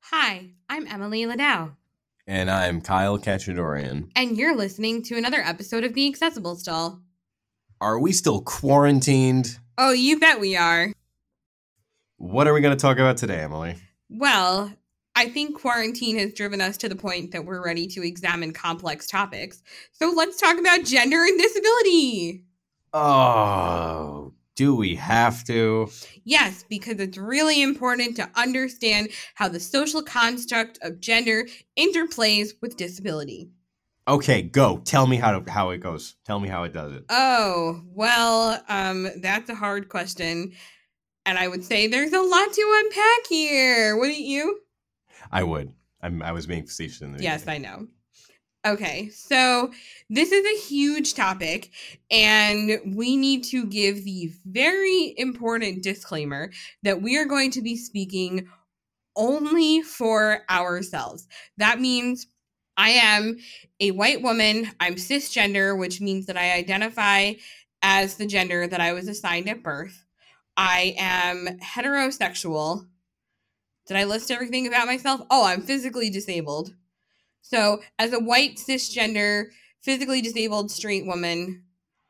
Hi, I'm Emily Ladow, And I'm Kyle Cachadorian. and you're listening to another episode of The Accessible Stall. Are we still quarantined? Oh, you bet we are. What are we going to talk about today, Emily? Well, I think quarantine has driven us to the point that we're ready to examine complex topics. So let's talk about gender and disability. Oh, do we have to? Yes, because it's really important to understand how the social construct of gender interplays with disability. Okay, go. Tell me how it goes. Tell me how it does it. Oh, well, that's a hard question. And I would say there's a lot to unpack here. Wouldn't you? I would. I was being facetious in the Yes, beginning. I know. Okay, so this is a huge topic, and we need to give the very important disclaimer that we are going to be speaking only for ourselves. That means I am a white woman, I'm cisgender, which means that I identify as the gender that I was assigned at birth. I am heterosexual. Did I list everything about myself? Oh, I'm physically disabled. So, as a white, cisgender, physically disabled straight woman,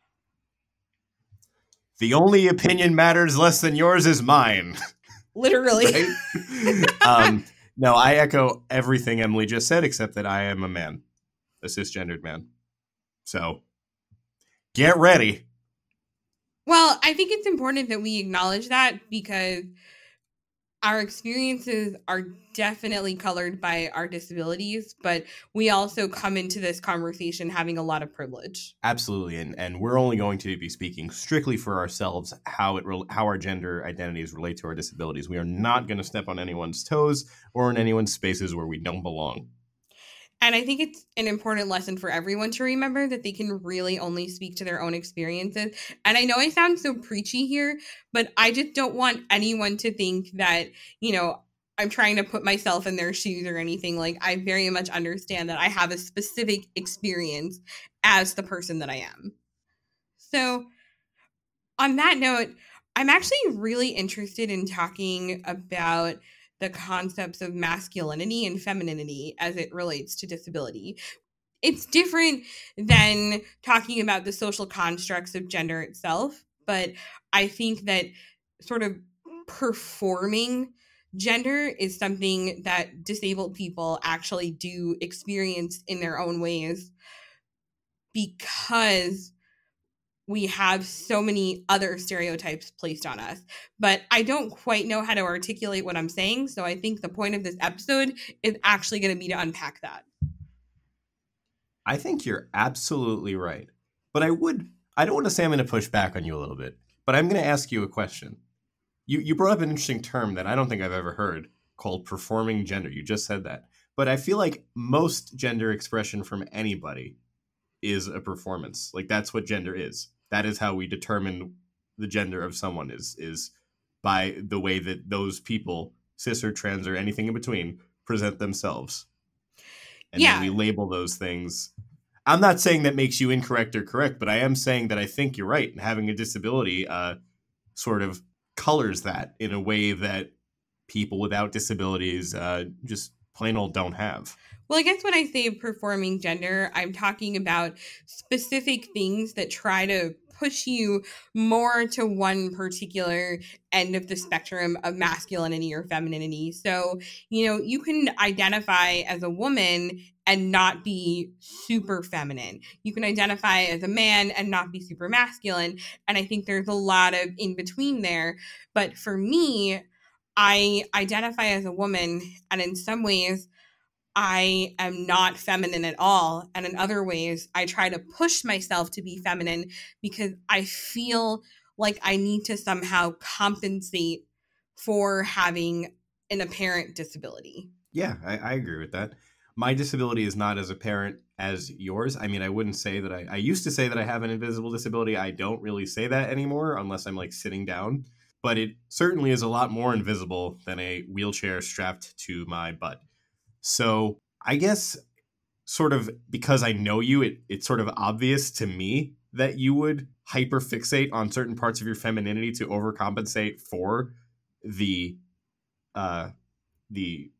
The only opinion matters less than yours is mine. literally. Right? No, I echo everything Emily just said, except that I am a man, a cisgendered man. So, get ready. Well, I think it's important that we acknowledge that because our experiences are definitely colored by our disabilities, but we also come into this conversation having a lot of privilege. Absolutely, and we're only going to be speaking strictly for ourselves how our gender identities relate to our disabilities. We are not going to step on anyone's toes or in anyone's spaces where we don't belong. And I think it's an important lesson for everyone to remember that they can really only speak to their own experiences. And I know I sound so preachy here, but I just don't want anyone to think that, I'm trying to put myself in their shoes or anything. Like, I very much understand that I have a specific experience as the person that I am. So, on that note, I'm actually really interested in talking about the concepts of masculinity and femininity as it relates to disability. It's different than talking about the social constructs of gender itself, but I think that sort of performing gender is something that disabled people actually do experience in their own ways because we have so many other stereotypes placed on us. But I don't quite know how to articulate what I'm saying. So I think the point of this episode is actually going to be to unpack that. I think you're absolutely right. But I don't want to say I'm going to push back on you a little bit, but I'm going to ask you a question. You brought up an interesting term that I don't think I've ever heard called performing gender. You just said that. But I feel like most gender expression from anybody is a performance. Like that's what gender is. That is how we determine the gender of someone is by the way that those people, cis or trans or anything in between, present themselves. And then we label those things. I'm not saying that makes you incorrect or correct, but I am saying that I think you're right. Having a disability sort of colors that in a way that people without disabilities just plain old don't have. Well, I guess when I say performing gender, I'm talking about specific things that try to push you more to one particular end of the spectrum of masculinity or femininity. So, you can identify as a woman and not be super feminine. You can identify as a man and not be super masculine. And I think there's a lot of in between there. But for me, I identify as a woman, and in some ways, I am not feminine at all. And in other ways, I try to push myself to be feminine because I feel like I need to somehow compensate for having an apparent disability. Yeah, I agree with that. My disability is not as apparent as yours. I mean, I wouldn't say that I used to say that I have an invisible disability. I don't really say that anymore unless I'm like sitting down. But it certainly is a lot more invisible than a wheelchair strapped to my butt. So I guess sort of because I know you, it's sort of obvious to me that you would hyperfixate on certain parts of your femininity to overcompensate for the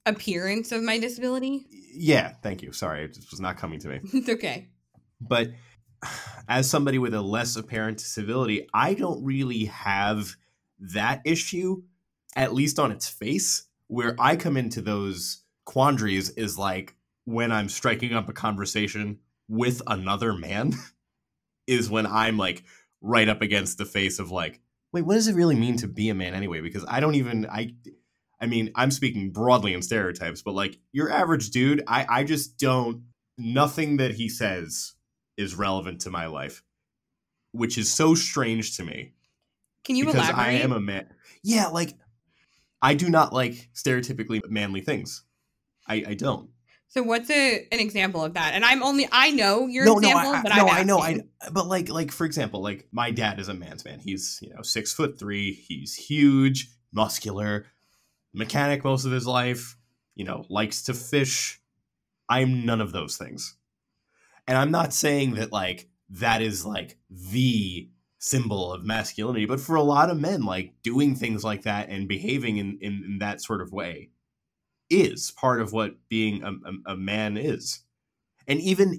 appearance of my disability. Yeah, thank you. Sorry, it just was not coming to me. It's okay. But as somebody with a less apparent disability, I don't really have that issue, at least on its face. Where I come into those quandaries is like when I'm striking up a conversation with another man is when I'm like right up against the face of like, wait, what does it really mean to be a man anyway? Because I don't even, I mean, I'm speaking broadly in stereotypes, but like your average dude, I just don't, nothing that he says is relevant to my life, which is so strange to me. Can you because elaborate? I am a man. Yeah, like I do not like stereotypically manly things. I don't. So what's an example of that? And I know your example, but I know. But like for example, like my dad is a man's man. He's 6'3". He's huge, muscular, mechanic most of his life. Likes to fish. I'm none of those things, and I'm not saying that like that is like the symbol of masculinity, but for a lot of men, like doing things like that and behaving in that sort of way is part of what being a man is. And even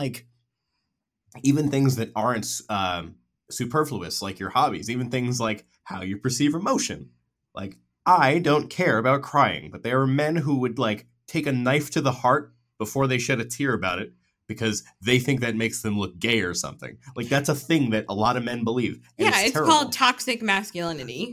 things that aren't superfluous, like your hobbies, even things like how you perceive emotion. Like I don't care about crying, but there are men who would like take a knife to the heart before they shed a tear about it because they think that makes them look gay or something. Like that's a thing that a lot of men believe. And yeah, it's called toxic masculinity.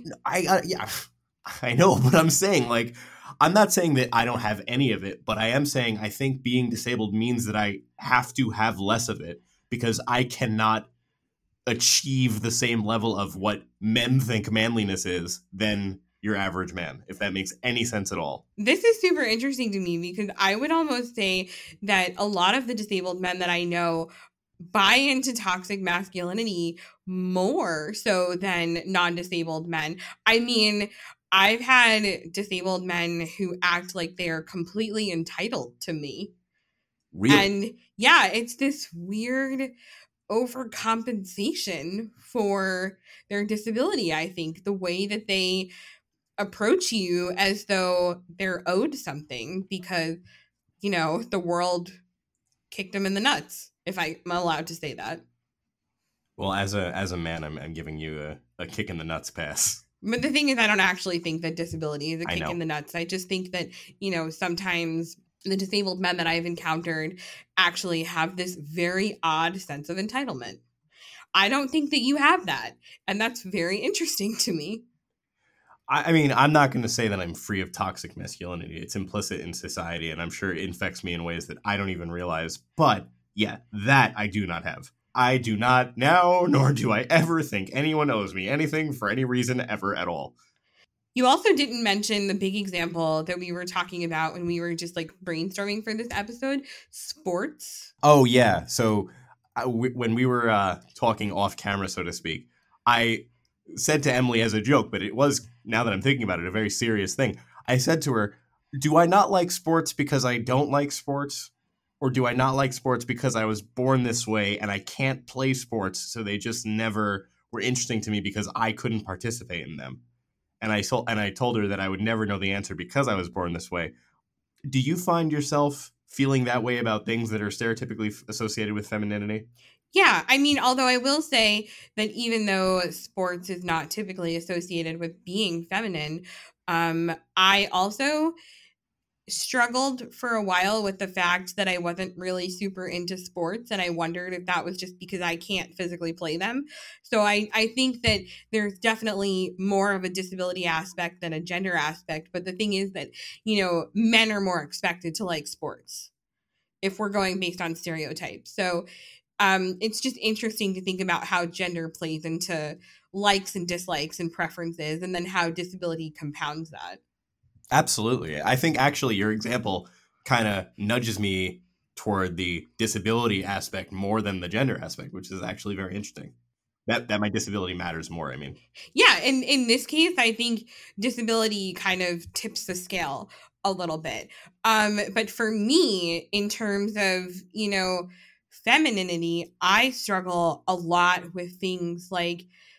I know, but I'm saying like I'm not saying that I don't have any of it, but I am saying I think being disabled means that I have to have less of it because I cannot achieve the same level of what men think manliness is than your average man, if that makes any sense at all. This is super interesting to me because I would almost say that a lot of the disabled men that I know buy into toxic masculinity more so than non-disabled men. I mean, I've had disabled men who act like they are completely entitled to me. Really? And yeah, it's this weird overcompensation for their disability, I think. The way that they approach you as though they're owed something because, the world kicked them in the nuts, if I'm allowed to say that. Well, as a man, I'm giving you a kick in the nuts pass. But the thing is, I don't actually think that disability is a kick in the nuts. I just think that, sometimes the disabled men that I've encountered actually have this very odd sense of entitlement. I don't think that you have that. And that's very interesting to me. I mean, I'm not going to say that I'm free of toxic masculinity. It's implicit in society, and I'm sure it infects me in ways that I don't even realize. But yeah, that I do not have. I do not now, nor do I ever think anyone owes me anything for any reason ever at all. You also didn't mention the big example that we were talking about when we were just like brainstorming for this episode, sports. Oh, yeah. So when we were talking off camera, so to speak, I said to Emily as a joke, but it was, now that I'm thinking about it, a very serious thing. I said to her, do I not like sports because I don't like sports? Or do I not like sports because I was born this way and I can't play sports, so they just never were interesting to me because I couldn't participate in them? And I told her that I would never know the answer because I was born this way. Do you find yourself feeling that way about things that are stereotypically associated with femininity? Yeah, I mean, although I will say that even though sports is not typically associated with being feminine, I also struggled for a while with the fact that I wasn't really super into sports, and I wondered if that was just because I can't physically play them. So I think that there's definitely more of a disability aspect than a gender aspect, but the thing is that, men are more expected to like sports if we're going based on stereotypes. So it's just interesting to think about how gender plays into likes and dislikes and preferences, and then how disability compounds that. Absolutely. I think actually your example kind of nudges me toward the disability aspect more than the gender aspect, which is actually very interesting. That my disability matters more, I mean. Yeah, and in this case, I think disability kind of tips the scale a little bit. But for me, in terms of, femininity, I struggle a lot with things like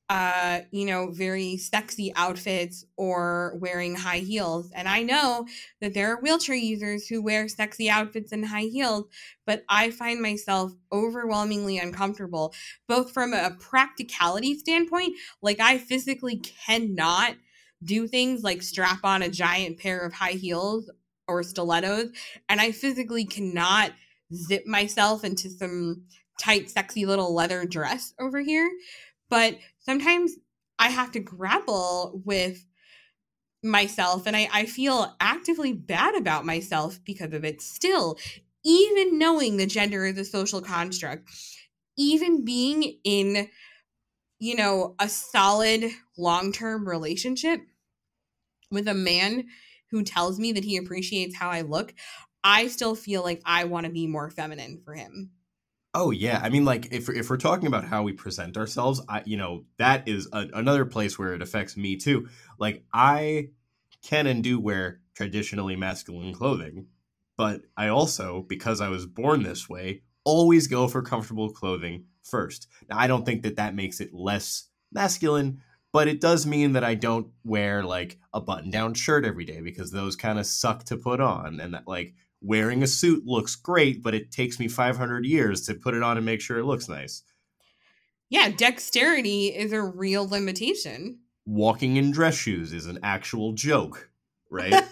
very sexy outfits or wearing high heels. And I know that there are wheelchair users who wear sexy outfits and high heels, but I find myself overwhelmingly uncomfortable, both from a practicality standpoint, like I physically cannot do things like strap on a giant pair of high heels or stilettos, and I physically cannot zip myself into some tight, sexy little leather dress over here. But sometimes I have to grapple with myself and I feel actively bad about myself because of it still, even knowing the gender is a social construct, even being in, a solid long term relationship with a man who tells me that he appreciates how I look, I still feel like I want to be more feminine for him. Oh yeah, I mean, like if we're talking about how we present ourselves, that is another place where it affects me too. Like I can and do wear traditionally masculine clothing, but I also, because I was born this way, always go for comfortable clothing first. Now I don't think that that makes it less masculine, but it does mean that I don't wear like a button-down shirt every day because those kind of suck to put on, and that like wearing a suit looks great, but it takes me 500 years to put it on and make sure it looks nice. Yeah, dexterity is a real limitation. Walking in dress shoes is an actual joke, right?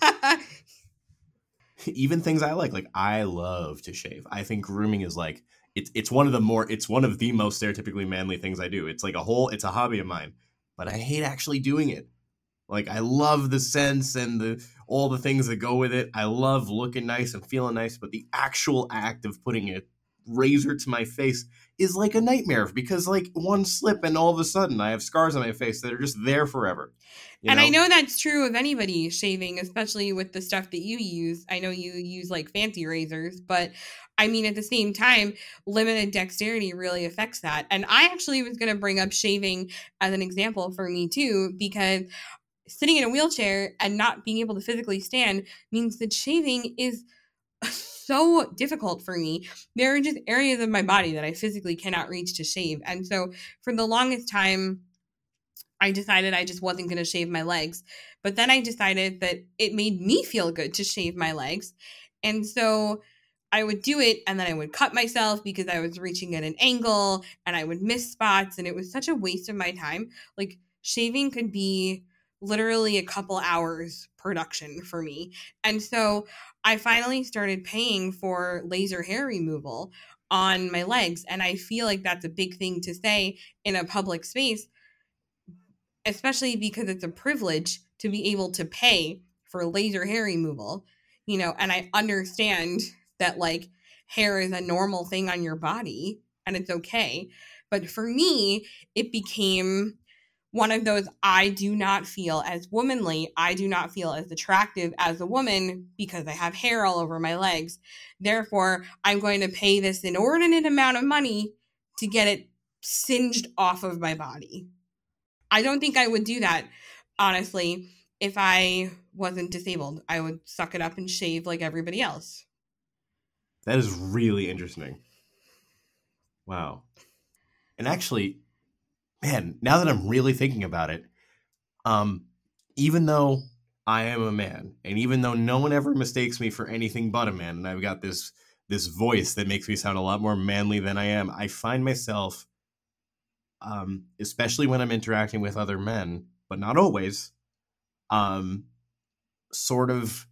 Even things I like I love to shave. I think grooming is like it's one of the most stereotypically manly things I do. It's like it's a hobby of mine, but I hate actually doing it. Like I love the scents and all the things that go with it. I love looking nice and feeling nice, but the actual act of putting a razor to my face is like a nightmare because like one slip and all of a sudden I have scars on my face that are just there forever. And I know that's true of anybody shaving, especially with the stuff that you use. I know you use like fancy razors, but I mean, at the same time, limited dexterity really affects that. And I actually was going to bring up shaving as an example for me too, because sitting in a wheelchair and not being able to physically stand means that shaving is so difficult for me. There are just areas of my body that I physically cannot reach to shave. And so for the longest time, I decided I just wasn't going to shave my legs. But then I decided that it made me feel good to shave my legs. And so I would do it and then I would cut myself because I was reaching at an angle and I would miss spots. And it was such a waste of my time. Like shaving could be literally a couple hours production for me. And so I finally started paying for laser hair removal on my legs. And I feel like that's a big thing to say in a public space, especially because it's a privilege to be able to pay for laser hair removal, and I understand that like hair is a normal thing on your body and it's okay. But for me, it became one of those, I do not feel as womanly, I do not feel as attractive as a woman because I have hair all over my legs. Therefore, I'm going to pay this inordinate amount of money to get it singed off of my body. I don't think I would do that, honestly, if I wasn't disabled. I would suck it up and shave like everybody else. That is really interesting. Wow. And actually, man, now that I'm really thinking about it, um, even though I am a man, and even though no one ever mistakes me for anything but a man, and I've got this voice that makes me sound a lot more manly than I am, I find myself, especially when I'm interacting with other men, but not always, sort of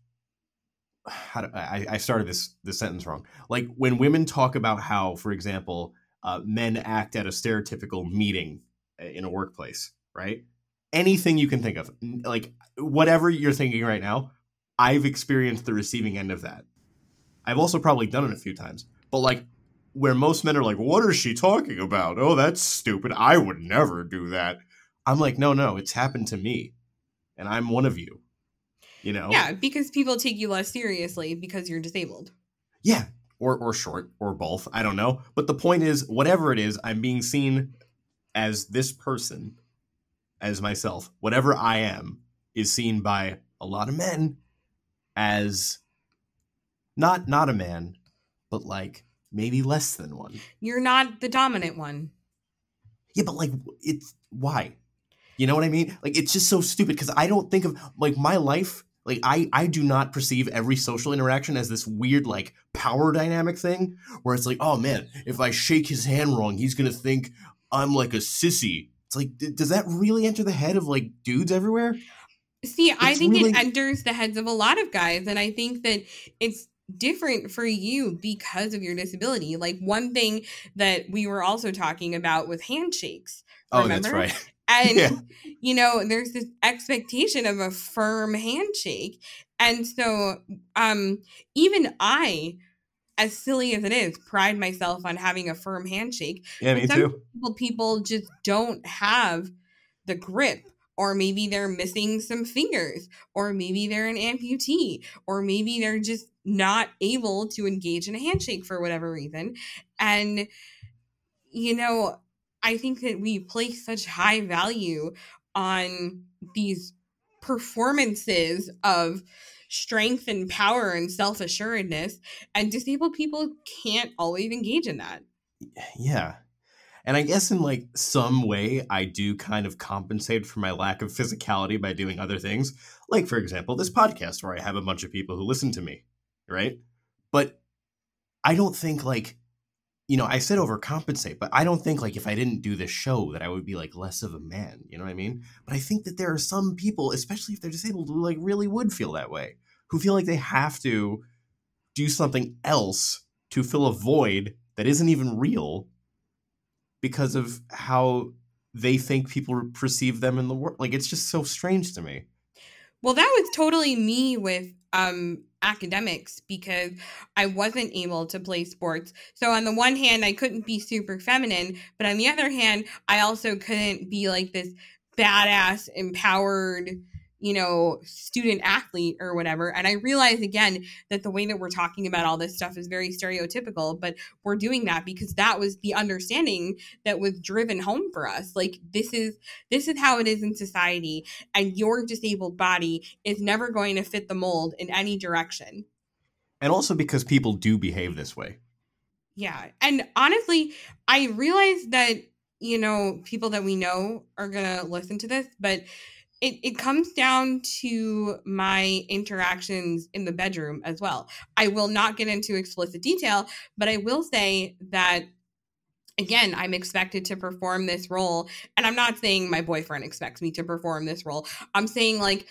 I started this sentence wrong. Like when women talk about how, for example, men act at a stereotypical meeting in a workplace, right? Anything you can think of, like whatever you're thinking right now, I've experienced the receiving end of that. I've also probably done it a few times, but like where most men are like, "What is she talking about? Oh, that's stupid. I would never do that." I'm like, no, it's happened to me, and I'm one of you. Yeah, because people take you less seriously because you're disabled. Yeah, or short or both. I don't know. But the point is, whatever it is, I'm being seen as this person, as myself. Whatever I am is seen by a lot of men as not a man, but like maybe less than one. You're not the dominant one. Yeah, but like, it's why? You know what I mean? Like, it's just so stupid because I don't think of like my life. Like, I do not perceive every social interaction as this weird like power dynamic thing where it's like, oh man, if I shake his hand wrong, he's gonna think I'm like a sissy. It's like, does that really enter the head of like dudes everywhere? See, I It's think it really, enters the heads of a lot of guys, and I think that it's different for you because of your disability. Like one thing that we were also talking about was handshakes, oh, that's remember? right. Yeah, And there's this expectation of a firm handshake. And so even I, as silly as it is, pride myself on having a firm handshake. yeah, But me some too. people just don't have the grip, or maybe they're missing some fingers, or maybe they're an amputee, or maybe they're just not able to engage in a handshake for whatever reason. And I think that we place such high value on these performances of strength and power and self-assuredness, and disabled people can't always engage in that. Yeah. And I guess in like some way, I do kind of compensate for my lack of physicality by doing other things. Like, for example, this podcast where I have a bunch of people who listen to me, right? But I don't think like, I said overcompensate, but I don't think like if I didn't do this show that I would be like less of a man. You know what I mean? But I think that there are some people, especially if they're disabled, who like really would feel that way, who feel like they have to do something else to fill a void that isn't even real because of how they think people perceive them in the world. Like, it's just so strange to me. Well, that was totally me with academics, because I wasn't able to play sports. So on the one hand, I couldn't be super feminine, but on the other hand, I also couldn't be like this badass, empowered, student athlete or whatever. And I realize again that the way that we're talking about all this stuff is very stereotypical, but we're doing that because that was the understanding that was driven home for us. Like, this is how it is in society, and your disabled body is never going to fit the mold in any direction. And also because people do behave this way. Yeah. And honestly, I realize that, people that we know are going to listen to this, but it comes down to my interactions in the bedroom as well. I will not get into explicit detail, but I will say that, again, I'm expected to perform this role. And I'm not saying my boyfriend expects me to perform this role. I'm saying, like,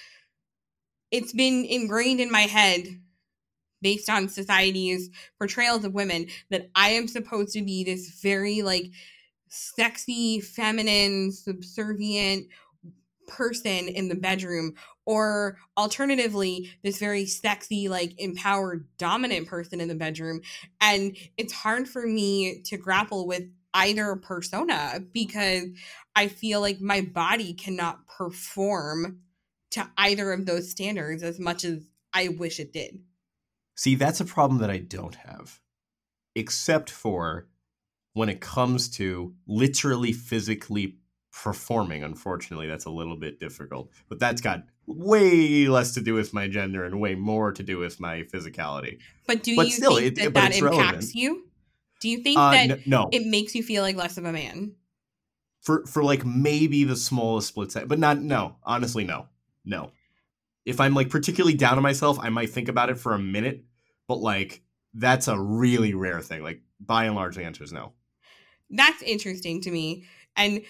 it's been ingrained in my head based on society's portrayals of women that I am supposed to be this very, like, sexy, feminine, subservient person in the bedroom, or alternatively this very sexy, like, empowered, dominant person in the bedroom. And it's hard for me to grapple with either persona because I feel like my body cannot perform to either of those standards as much as I wish it did. See, that's a problem that I don't have, except for when it comes to literally physically performing. Unfortunately, that's a little bit difficult, but that's got way less to do with my gender and way more to do with my physicality. But do But you still, think that but that it's impacts relevant. you? Do you think that No, it makes you feel like less of a man? for like maybe the smallest split second, but not, no, honestly, no. If I'm like particularly down on myself, I might think about it for a minute, but like that's a really rare thing. Like, by and large, the answer is no. That's interesting to me. And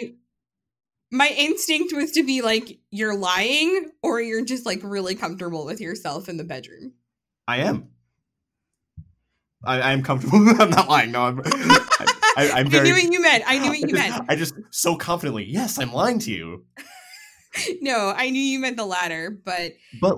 my instinct was to be like, you're lying, or you're just like really comfortable with yourself in the bedroom. I am. I'm comfortable. I'm not lying. No, I'm very. I knew what you meant. I knew what you meant. I just so confidently, yes, I'm lying to you. No, I knew you meant the latter, but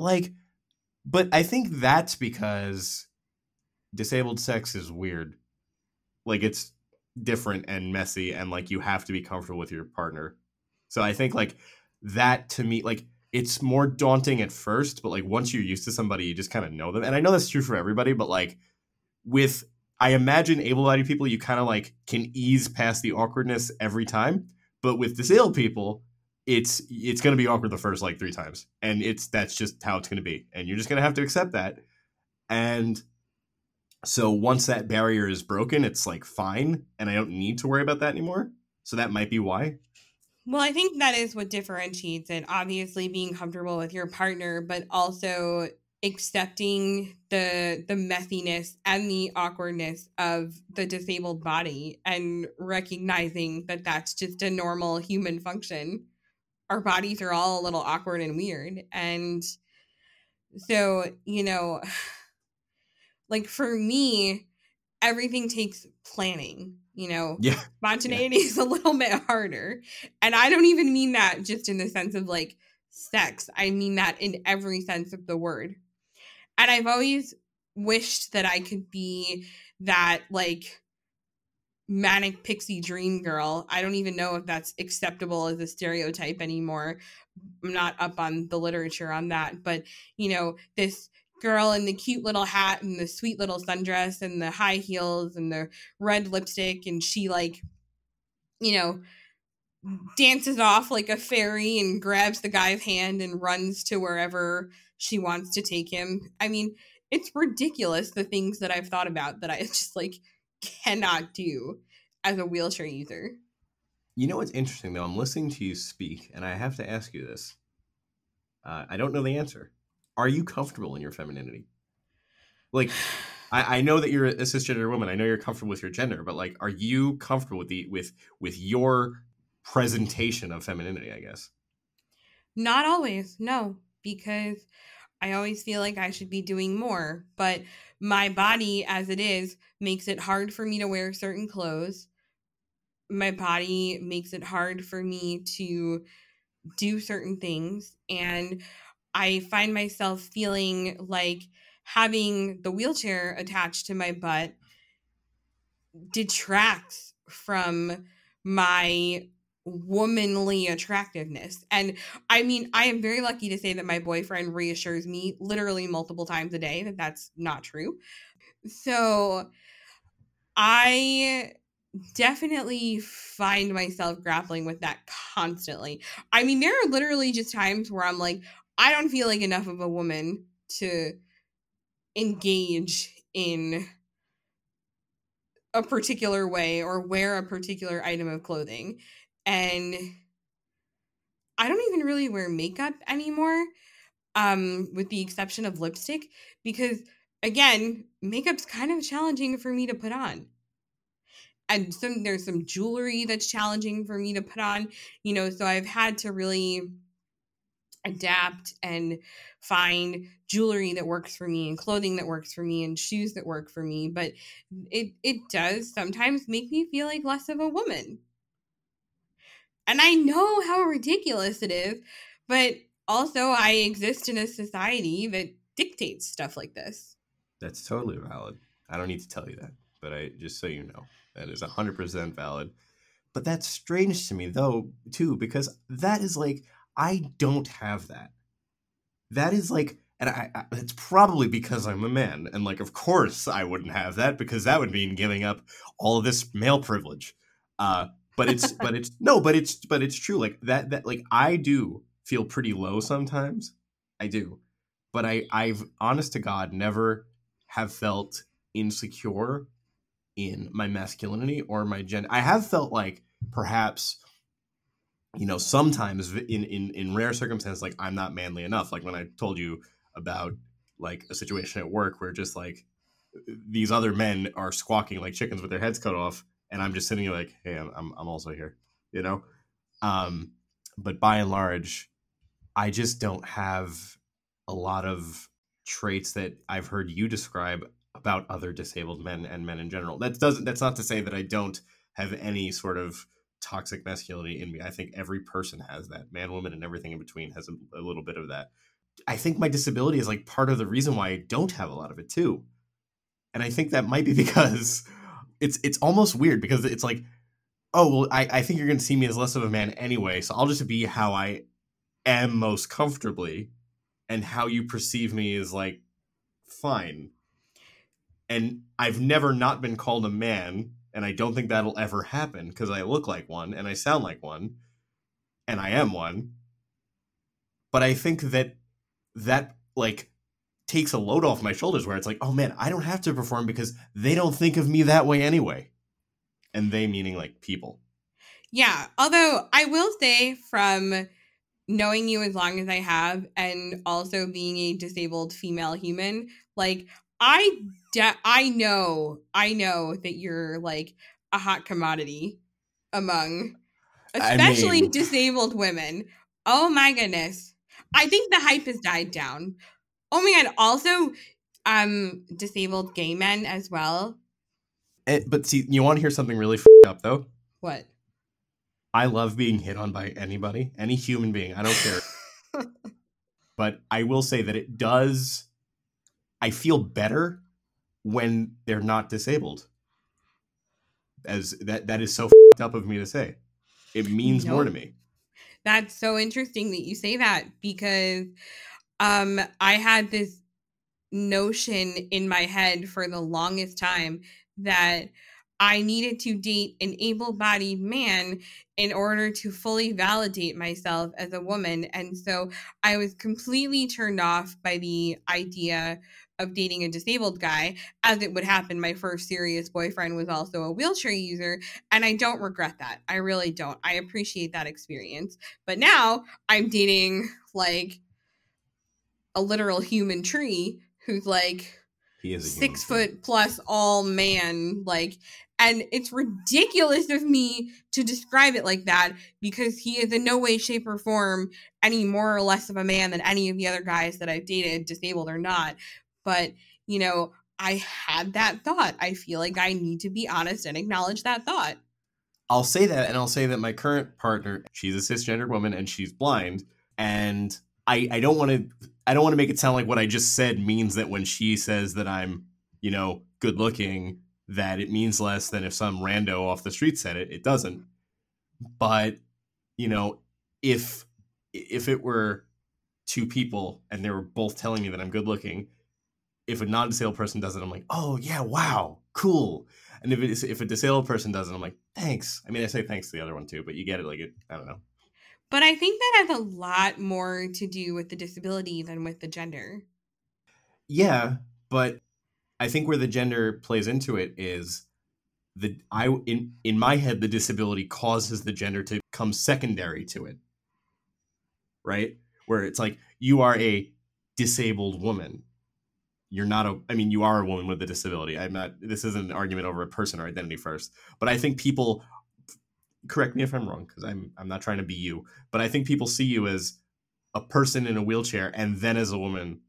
I think that's because disabled sex is weird. Like, it's different and messy, and like you have to be comfortable with your partner. So I think like that, to me, like, it's more daunting at first, but like once you're used to somebody, you just kind of know them. And I know that's true for everybody, but like with, I imagine, able-bodied people, you kind of like can ease past the awkwardness every time. But with disabled people, it's going to be awkward the first like 3 times, and that's just how it's going to be, and you're just going to have to accept that. And so once that barrier is broken, it's like fine, and I don't need to worry about that anymore. So that might be why. Well, I think that is what differentiates it. Obviously, being comfortable with your partner, but also accepting the messiness and the awkwardness of the disabled body and recognizing that that's just a normal human function. Our bodies are all a little awkward and weird. And so, like for me, everything takes planning. Yeah. Spontaneity is a little bit harder. And I don't even mean that just in the sense of like sex. I mean that in every sense of the word. And I've always wished that I could be that like manic pixie dream girl. I don't even know if that's acceptable as a stereotype anymore. I'm not up on the literature on that, but this girl in the cute little hat and the sweet little sundress and the high heels and the red lipstick, and she like dances off like a fairy and grabs the guy's hand and runs to wherever she wants to take him. I mean, it's ridiculous, the things that I've thought about that I just like cannot do as a wheelchair user. You know what's interesting though? I'm listening to you speak, and I have to ask you this. I don't know the answer. Are you comfortable in your femininity? Like, I know that you're a cisgender woman. I know you're comfortable with your gender, but like, are you comfortable with your presentation of femininity? I guess. Not always, no, because I always feel like I should be doing more, but my body as it is makes it hard for me to wear certain clothes. My body makes it hard for me to do certain things, and I find myself feeling like having the wheelchair attached to my butt detracts from my womanly attractiveness. And I mean, I am very lucky to say that my boyfriend reassures me literally multiple times a day that that's not true. So I definitely find myself grappling with that constantly. I mean, there are literally just times where I'm like, I don't feel like enough of a woman to engage in a particular way or wear a particular item of clothing. And I don't even really wear makeup anymore, with the exception of lipstick, because again, makeup's kind of challenging for me to put on. And there's some jewelry that's challenging for me to put on, so I've had to really adapt and find jewelry that works for me and clothing that works for me and shoes that work for me. But it does sometimes make me feel like less of a woman. And I know how ridiculous it is, but also I exist in a society that dictates stuff like this. That's totally valid. I don't need to tell you that, but just so you know, that is 100% valid. But that's strange to me though, too, because that is like, I don't have that. That is like, and it's probably because I'm a man, and like, of course I wouldn't have that because that would mean giving up all of this male privilege. But it's true. Like that like I do feel pretty low sometimes. I do, but I've honest to God never have felt insecure in my masculinity or my gender. I have felt like perhaps, sometimes in rare circumstances, like I'm not manly enough. Like when I told you about like a situation at work where just like these other men are squawking like chickens with their heads cut off, and I'm just sitting here like, hey, I'm also here, But by and large, I just don't have a lot of traits that I've heard you describe about other disabled men and men in general. That's not to say that I don't have any sort of toxic masculinity in me. I think every person has that. Man, woman, and everything in between has a little bit of that. I think my disability is like part of the reason why I don't have a lot of it too. And I think that might be because it's almost weird because it's like, oh, well, I think you're going to see me as less of a man anyway, so I'll just be how I am most comfortably, and how you perceive me is like fine. And I've never not been called a man, and I don't think that'll ever happen because I look like one and I sound like one and I am one. But I think that like takes a load off my shoulders where it's like, oh man, I don't have to perform because they don't think of me that way anyway. And they meaning like people. Yeah. Although I will say, from knowing you as long as I have, and also being a disabled female human, like I know that you're like a hot commodity among I especially mean, disabled women. Oh my goodness. I think the hype has died down. Oh my god, also disabled gay men as well. but see, you want to hear something really up though? What? I love being hit on by anybody, any human being. I don't care. But I will say that it does. I feel better when they're not disabled. As that is so up of me to say. It means more to Nope. me. That's so interesting that you say that, because I had this notion in my head for the longest time that I needed to date an able-bodied man in order to fully validate myself as a woman. And so I was completely turned off by the idea of dating a disabled guy. As it would happen, my first serious boyfriend was also a wheelchair user, and I don't regret that. I really don't. I appreciate that experience. But now I'm dating like a literal human tree who's like He is a human 6 foot plus all man, like, and it's ridiculous of me to describe it like that, because he is in no way, shape, or form any more or less of a man than any of the other guys that I've dated, disabled or not. But I had that thought. I feel like I need to be honest and acknowledge that thought. I'll say that, and I'll say that my current partner, she's a cisgender woman and she's blind, and I don't want to make it sound like what I just said means that when she says that I'm, good looking, that it means less than if some rando off the street said it. It doesn't. But, if it were two people and they were both telling me that I'm good looking, if a non-disabled person does it, I'm like, oh yeah, wow, cool. And if a disabled person does it, I'm like, thanks. I mean, I say thanks to the other one too, but you get it. Like, I don't know. But I think that has a lot more to do with the disability than with the gender. Yeah, but I think where the gender plays into it is in my head, the disability causes the gender to come secondary to it, right? Where it's like, you are a disabled woman. You're not you are a woman with a disability. This isn't an argument over a person or identity first, but I think people, correct me if I'm wrong, because I'm not trying to be you, but I think people see you as a person in a wheelchair and then as a woman.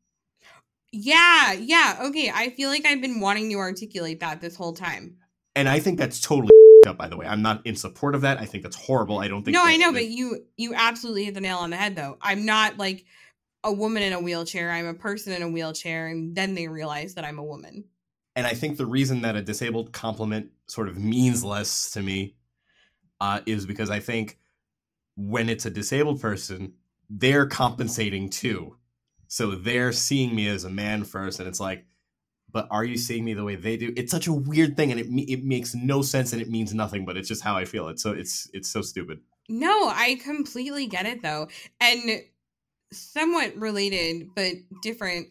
Yeah. Okay. I feel like I've been wanting to articulate that this whole time. And I think that's totally up, by the way. I'm not in support of that. I think that's horrible. I don't think. No, I know, but you absolutely hit the nail on the head, though. I'm not like a woman in a wheelchair. I'm a person in a wheelchair, and then they realize that I'm a woman. And I think the reason that a disabled compliment sort of means less to me is because I think when it's a disabled person, they're compensating too. So they're seeing me as a man first, and it's like, but are you seeing me the way they do? It's such a weird thing, and it makes no sense, and it means nothing, but it's just how I feel. It's so stupid. No, I completely get it, though. And somewhat related, but different,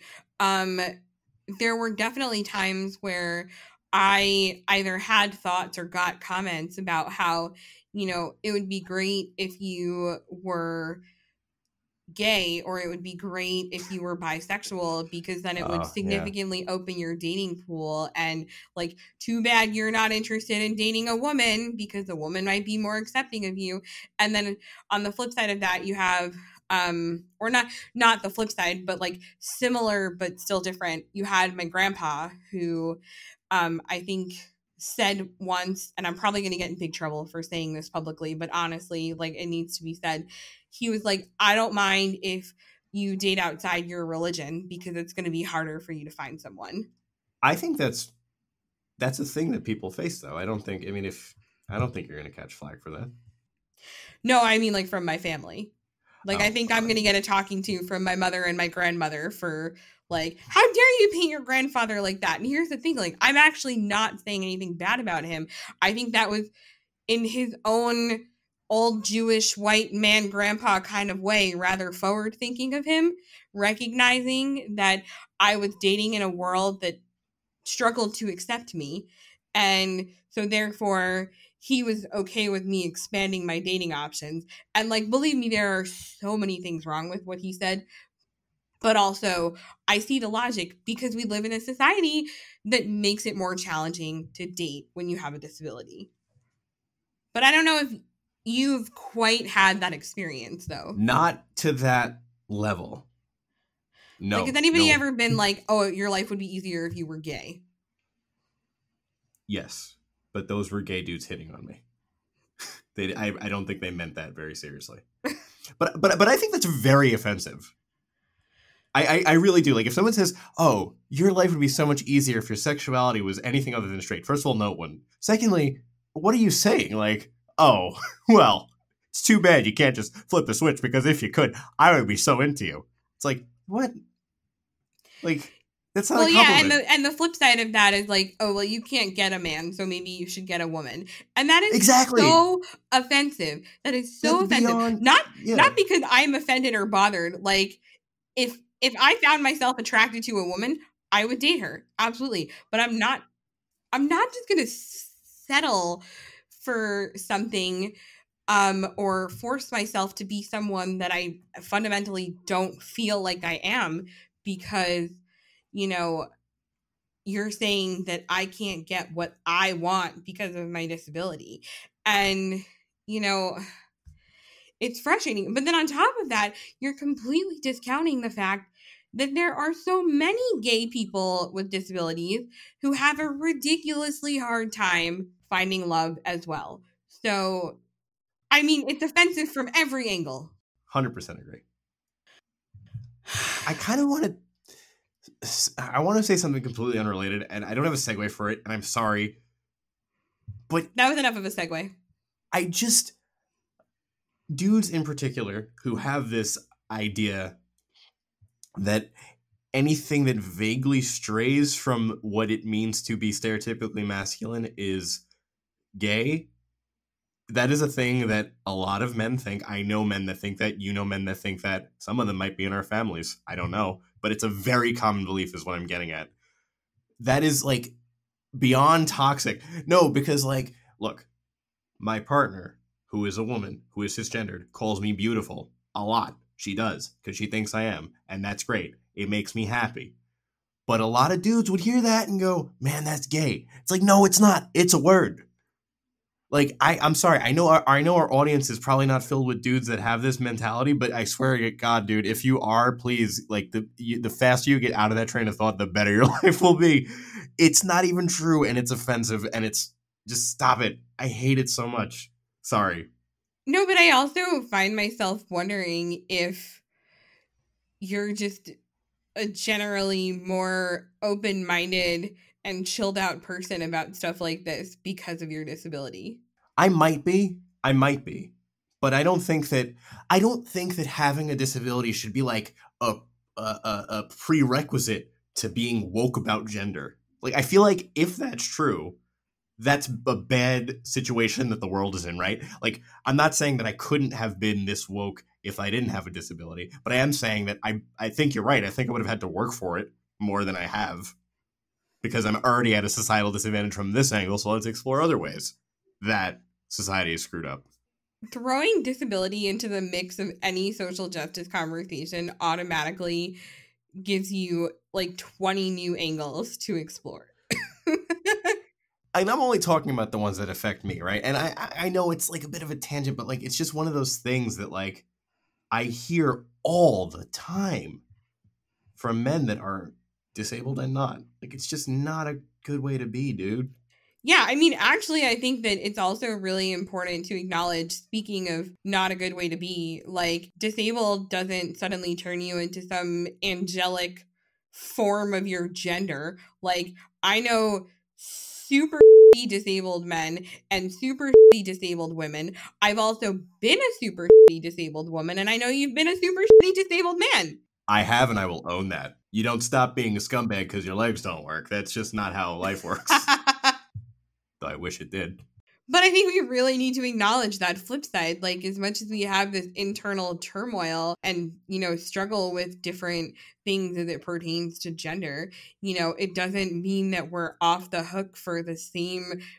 there were definitely times where I either had thoughts or got comments about how, it would be great if you were gay, or it would be great if you were bisexual, because then it would significantly open your dating pool, and like, too bad you're not interested in dating a woman, because a woman might be more accepting of you. And then on the flip side of that, you have or not the flip side, but like similar but still different, you had my grandpa, who I think said once, and I'm probably going to get in big trouble for saying this publicly, but honestly, like, it needs to be said. He was like, I don't mind if you date outside your religion, because it's going to be harder for you to find someone. I think that's a thing that people face, though. I don't think you're going to catch flack for that. No, I mean, like, from my family. Like, I think I'm going to get a talking to from my mother and my grandmother for, like, how dare you paint your grandfather like that? And here's the thing, like, I'm actually not saying anything bad about him. I think that was in his own old Jewish white man grandpa kind of way, rather forward thinking of him, recognizing that I was dating in a world that struggled to accept me. And so therefore, he was okay with me expanding my dating options. And like, believe me, there are so many things wrong with what he said. But also, I see the logic because we live in a society that makes it more challenging to date when you have a disability. But I don't know if you've quite had that experience, though. Not to that level. No. Like, has anybody ever been like, oh, your life would be easier if you were gay? Yes, but those were gay dudes hitting on me. I don't think they meant that very seriously. But I think that's very offensive. I really do. Like, if someone says, oh, your life would be so much easier if your sexuality was anything other than straight. First of all, no, it wouldn't. Secondly, what are you saying? Like, oh, well, it's too bad you can't just flip the switch, because if you could, I would be so into you. It's like, what? Like, that's not a compliment. Yeah, and the flip side of that is like, oh, well, you can't get a man, so maybe you should get a woman. And that is exactly so offensive. That is so offensive. Beyond, not because I'm offended or bothered. Like, if I found myself attracted to a woman, I would date her. Absolutely. But I'm not just going to settle for something or force myself to be someone that I fundamentally don't feel like I am because, you know, you're saying that I can't get what I want because of my disability. And, you know, it's frustrating. But then on top of that, you're completely discounting the fact that there are so many gay people with disabilities who have a ridiculously hard time finding love as well. So, I mean, it's offensive from every angle. 100% agree. I kind of want to say something completely unrelated, and I don't have a segue for it, and I'm sorry. But that was enough of a segue. Dudes in particular who have this idea that anything that vaguely strays from what it means to be stereotypically masculine is gay. That is a thing that a lot of men think. I know men that think that. You know men that think that. Some of them might be in our families. I don't know. But it's a very common belief is what I'm getting at. That is, like, beyond toxic. No, because, like, look, my partner, who is a woman, who is cisgendered, calls me beautiful a lot. She does, because she thinks I am. And that's great. It makes me happy. But a lot of dudes would hear that and go, man, that's gay. It's like, no, it's not. It's a word. Like, I'm sorry. I know our audience is probably not filled with dudes that have this mentality, but I swear to God, dude, if you are, please, like, the faster you get out of that train of thought, the better your life will be. It's not even true, and it's offensive, and it's just stop it. I hate it so much. Sorry. No, but I also find myself wondering if you're just a generally more open-minded and chilled out person about stuff like this because of your disability. I might be, but I don't think that having a disability should be like a prerequisite to being woke about gender. Like, I feel like if that's true, that's a bad situation that the world is in, right? Like, I'm not saying that I couldn't have been this woke if I didn't have a disability, but I am saying that I think you're right. I think I would have had to work for it more than I have because I'm already at a societal disadvantage from this angle, so let's explore other ways that society is screwed up. Throwing disability into the mix of any social justice conversation automatically gives you like 20 new angles to explore. And I'm only talking about the ones that affect me, right? And I know it's like a bit of a tangent, but like it's just one of those things that like I hear all the time from men that are disabled and not. Like, it's just not a good way to be, dude. Yeah, I mean, actually, I think that it's also really important to acknowledge, speaking of not a good way to be, like, disabled doesn't suddenly turn you into some angelic form of your gender. Like, I know super disabled men and super disabled women. I've also been a super disabled woman, and I know you've been a super disabled man. I have, and I will own that. You don't stop being a scumbag because your legs don't work. That's just not how life works. Though I wish it did. But I think we really need to acknowledge that flip side. Like, as much as we have this internal turmoil and, you know, struggle with different things as it pertains to gender, you know, it doesn't mean that we're off the hook for the same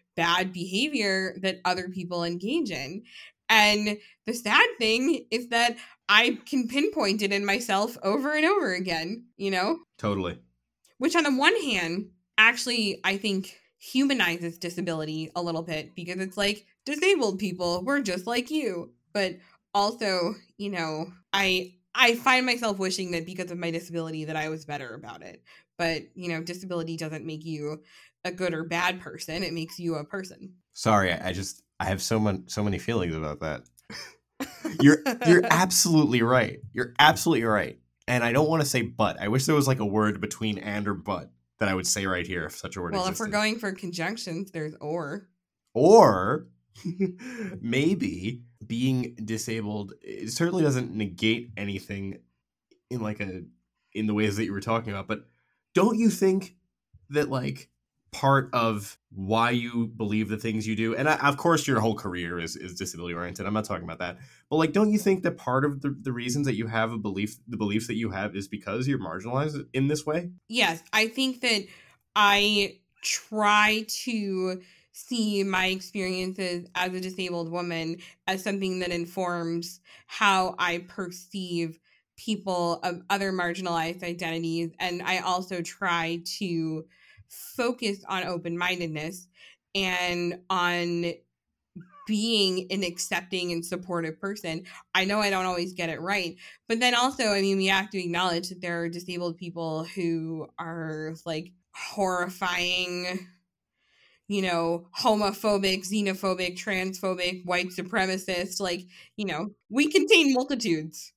bad behavior that other people engage in. And the sad thing is that I can pinpoint it in myself over and over again, you know? Totally. Which on the one hand, actually, I think humanizes disability a little bit, because it's like, disabled people, we're just like you. But also, you know, I find myself wishing that because of my disability that I was better about it. But, you know, disability doesn't make you a good or bad person. It makes you a person. Sorry, I have so many feelings about that. You're absolutely right. You're absolutely right. And I don't want to say but. I wish there was like a word between and or but that I would say right here if such a word existed. Well, if we're going for conjunctions, there's or. Or maybe being disabled, it certainly doesn't negate anything in the ways that you were talking about. But don't you think that like part of why you believe the things you do, and of course your whole career is disability oriented, I'm not talking about that, but like, don't you think that part of the reasons that you have the beliefs that you have is because you're marginalized in this way? Yes, I think that I try to see my experiences as a disabled woman as something that informs how I perceive people of other marginalized identities. And I also try to focus on open-mindedness and on being an accepting and supportive person. I know I don't always get it right, but then also, I mean, we have to acknowledge that there are disabled people who are like horrifying, you know, homophobic, xenophobic, transphobic, white supremacist. Like, you know, we contain multitudes.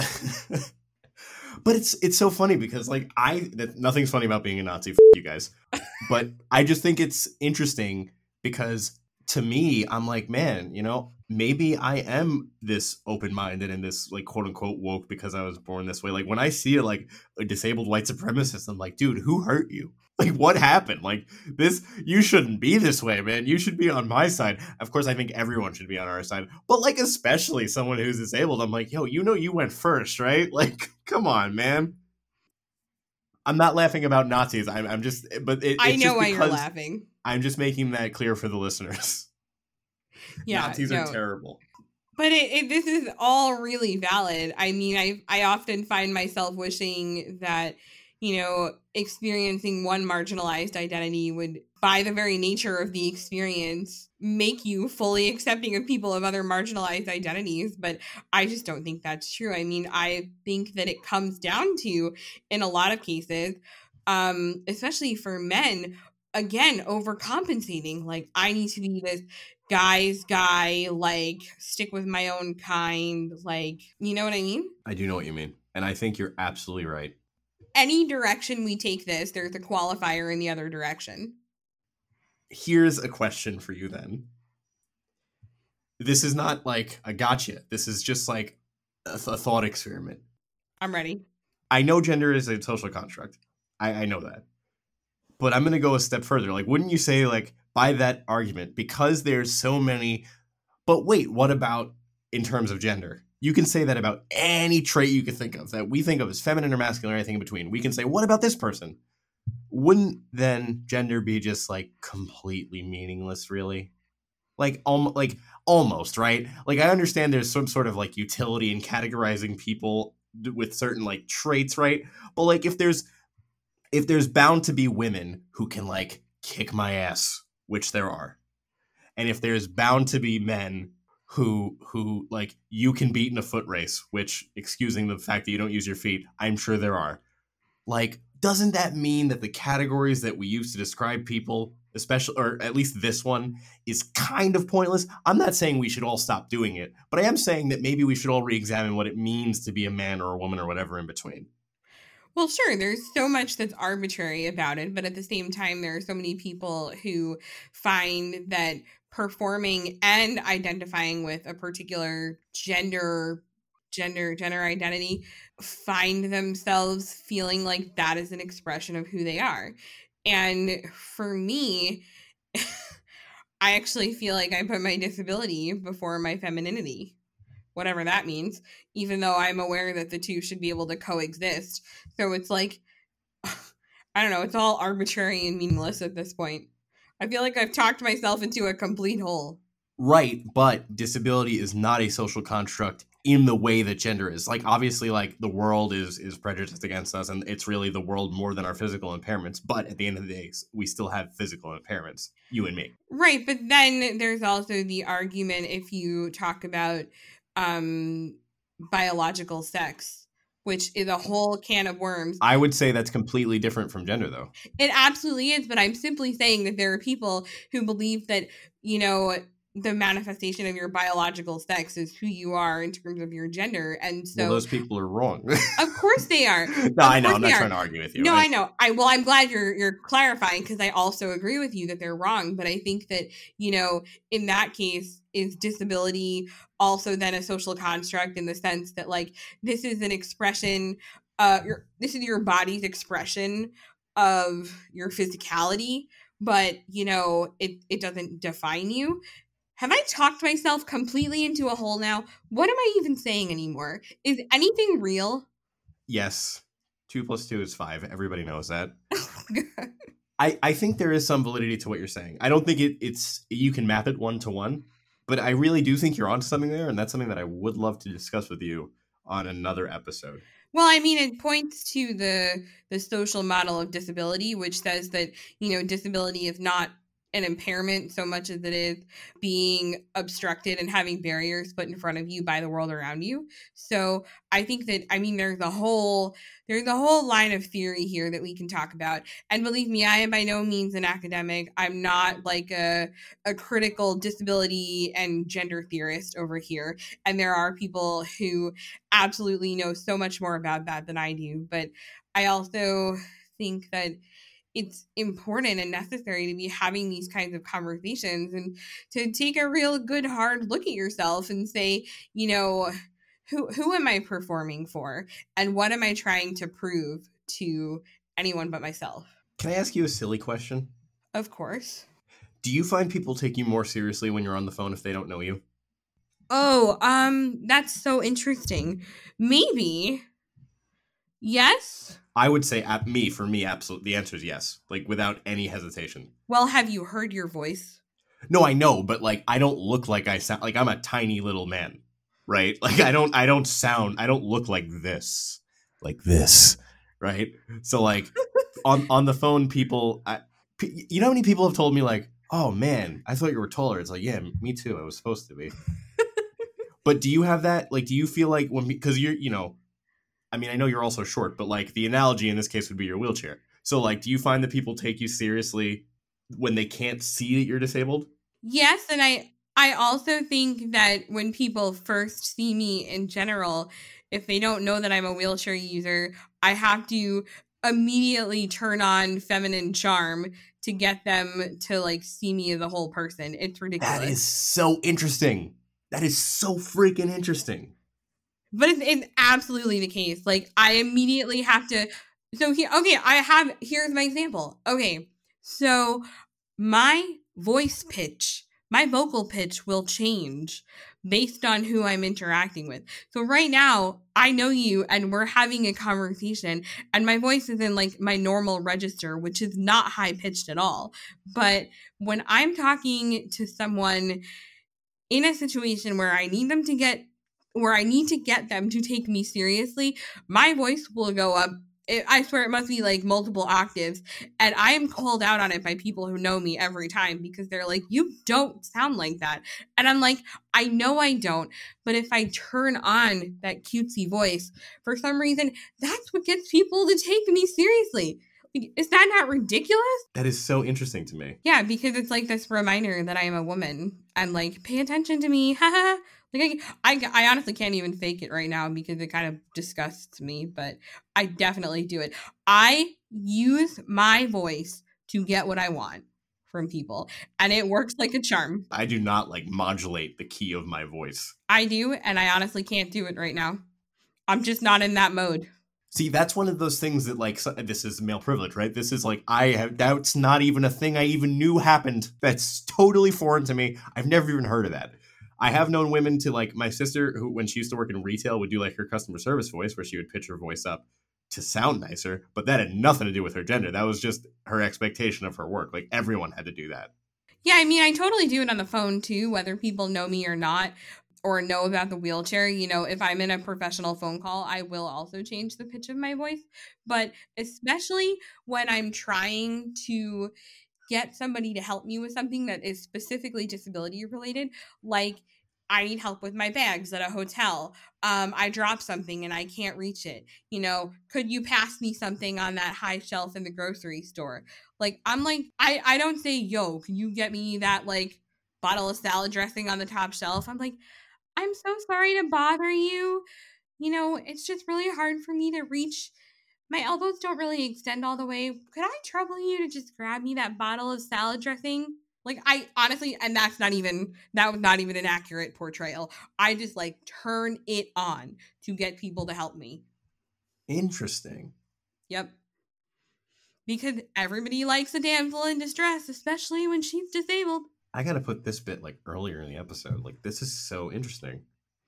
But it's so funny because like nothing's funny about being a Nazi, you guys. But I just think it's interesting because to me, I'm like, man, you know, maybe I am this open-minded and this like quote unquote woke because I was born this way. Like when I see like a disabled white supremacist, I'm like, dude, who hurt you? Like what happened? Like this, you shouldn't be this way, man. You should be on my side. Of course, I think everyone should be on our side, but like especially someone who's disabled. I'm like, yo, you know, you went first, right? Like, come on, man. I'm not laughing about Nazis. I'm just, but I know why you're laughing. I'm just making that clear for the listeners. Yeah, Nazis are terrible. But this is all really valid. I mean, I often find myself wishing that, you know, experiencing one marginalized identity would, by the very nature of the experience, make you fully accepting of people of other marginalized identities. But I just don't think that's true. I mean, I think that it comes down to, in a lot of cases, especially for men, again, overcompensating. Like, I need to be this guy's guy, like, stick with my own kind, like, you know what I mean? I do know what you mean. And I think you're absolutely right. Any direction we take this, there's a qualifier in the other direction. Here's a question for you then. This is not like a gotcha. This is just like a thought experiment. I'm ready. I know gender is a social construct. I know that. But I'm going to go a step further. Like, wouldn't you say, like, by that argument, because there's so many, but wait, what about in terms of gender? You can say that about any trait you could think of that we think of as feminine or masculine or anything in between. We can say, what about this person? Wouldn't then gender be just like completely meaningless, really? Like almost, right? Like I understand there's some sort of like utility in categorizing people with certain like traits, right? But like if there's bound to be women who can like kick my ass, which there are, and if there's bound to be men who like you can beat in a foot race, which, excusing the fact that you don't use your feet, I'm sure there are. Like, doesn't that mean that the categories that we use to describe people, especially, or at least this one, is kind of pointless? I'm not saying we should all stop doing it, but I am saying that maybe we should all re-examine what it means to be a man or a woman or whatever in between. Well, sure, there's so much that's arbitrary about it, but at the same time, there are so many people who find that performing and identifying with a particular gender identity find themselves feeling like that is an expression of who they are. And for me, I actually feel like I put my disability before my femininity, whatever that means, even though I'm aware that the two should be able to coexist. So it's like, I don't know, it's all arbitrary and meaningless at this point. I feel like I've talked myself into a complete hole. Right, but disability is not a social construct in the way that gender is. Like, obviously, like, the world is prejudiced against us, and it's really the world more than our physical impairments. But at the end of the day, we still have physical impairments, you and me. Right, but then there's also the argument if you talk about biological sex, which is a whole can of worms. I would say that's completely different from gender, though. It absolutely is, but I'm simply saying that there are people who believe that, you know, the manifestation of your biological sex is who you are in terms of your gender. And so those people are wrong. Of course they are. No, I know. I'm not trying to argue with you. No, I know. I'm glad you're clarifying, because I also agree with you that they're wrong. But I think that, you know, in that case, is disability also then a social construct in the sense that, like, this is an expression, this is your body's expression of your physicality, but, you know, it doesn't define you. Have I talked myself completely into a hole now? What am I even saying anymore? Is anything real? Yes. 2 + 2 is 5. Everybody knows that. I think there is some validity to what you're saying. I don't think it's you can map it 1-to-1, but I really do think you're onto something there, and that's something that I would love to discuss with you on another episode. Well, I mean, it points to the social model of disability, which says that, you know, disability is not an impairment so much as it is being obstructed and having barriers put in front of you by the world around you. So I think that, I mean, there's a whole line of theory here that we can talk about. And believe me, I am by no means an academic. I'm not like a critical disability and gender theorist over here. And there are people who absolutely know so much more about that than I do. But I also think that it's important and necessary to be having these kinds of conversations and to take a real good hard look at yourself and say, you know, who am I performing for, and what am I trying to prove to anyone but myself? Can I ask you a silly question? Of course. Do you find people take you more seriously when you're on the phone if they don't know you? Oh, that's so interesting. Maybe. Yes. I would say for me, absolutely. The answer is yes, like without any hesitation. Well, have you heard your voice? No, I know, but like I don't look like I sound like I'm a tiny little man, right? Like I don't look like this, right? So like on the phone, people, you know how many people have told me like, oh man, I thought you were taller. It's like, yeah, me too. I was supposed to be. But do you have that? Like, do you feel like because you're, you know, I mean, I know you're also short, but like the analogy in this case would be your wheelchair. So like, do you find that people take you seriously when they can't see that you're disabled? Yes, and I also think that when people first see me in general, if they don't know that I'm a wheelchair user, I have to immediately turn on feminine charm to get them to like see me as a whole person. It's ridiculous. That is so interesting. That is so freaking interesting. But it's absolutely the case. Like, I immediately have to. So here's my example. Okay, so my voice pitch, my vocal pitch will change based on who I'm interacting with. So right now, I know you and we're having a conversation, and my voice is in like my normal register, which is not high pitched at all. But when I'm talking to someone in a situation where I need to get them to take me seriously, my voice will go up. I swear it must be like multiple octaves. And I am called out on it by people who know me every time because they're like, you don't sound like that. And I'm like, I know I don't. But if I turn on that cutesy voice, for some reason, that's what gets people to take me seriously. Like, is that not ridiculous? That is so interesting to me. Yeah, because it's like this reminder that I am a woman and like, pay attention to me. Haha. Like I honestly can't even fake it right now because it kind of disgusts me, but I definitely do it. I use my voice to get what I want from people, and it works like a charm. I do not like modulate the key of my voice. I do, and I honestly can't do it right now. I'm just not in that mode. See, that's one of those things that, like, this is male privilege, right? This is like, that's not even a thing I even knew happened. That's totally foreign to me. I've never even heard of that. I have known women to, like, my sister, who, when she used to work in retail, would do, like, her customer service voice, where she would pitch her voice up. to sound nicer, but that had nothing to do with her gender. That was just her expectation of her work. Like, everyone had to do that. Yeah, I mean, I totally do it on the phone too, whether people know me or not, or know about the wheelchair. You know, if I'm in a professional phone call, I will also change the pitch of my voice. But especially when I'm trying to get somebody to help me with something that is specifically disability related, like I need help with my bags at a hotel. I dropped something and I can't reach it. You know, could you pass me something on that high shelf in the grocery store? Like, I'm like, I don't say, yo, can you get me that like bottle of salad dressing on the top shelf? I'm like, I'm so sorry to bother you. You know, it's just really hard for me to reach. My elbows don't really extend all the way. Could I trouble you to just grab me that bottle of salad dressing? Like, I honestly, and that was not even an accurate portrayal. I just like turn it on to get people to help me. Interesting. Yep. Because everybody likes a damsel in distress, especially when she's disabled. I got to put this bit like earlier in the episode. Like, this is so interesting.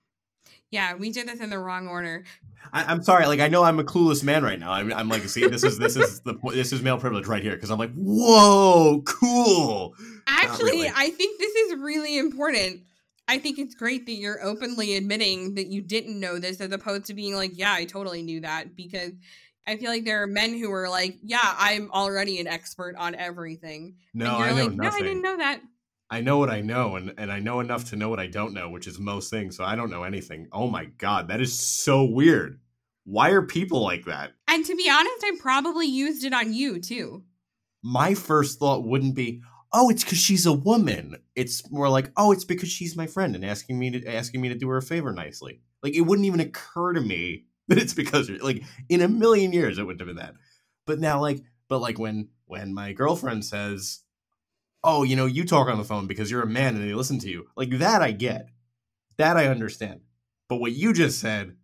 Yeah, we did this in the wrong order. I'm sorry. Like, I know I'm a clueless man right now. I'm like, see, this is male privilege right here, because I'm like, whoa, cool. Actually, really. I think this is really important. I think it's great that you're openly admitting that you didn't know this, as opposed to being like, yeah, I totally knew that, because I feel like there are men who are like, yeah, I'm already an expert on everything. No, and you're I know like, nothing. No, I didn't know that. I know what I know, and I know enough to know what I don't know, which is most things, so I don't know anything. Oh my God, that is so weird. Why are people like that? And to be honest, I probably used it on you, too. My first thought wouldn't be, oh, it's because she's a woman. It's more like, oh, it's because she's my friend and asking me to do her a favor nicely. Like, it wouldn't even occur to me that it's because, like, in a million years it wouldn't have been that. But now, like, when my girlfriend says, oh, you know, you talk on the phone because you're a man and they listen to you, like, that I get. That I understand. But what you just said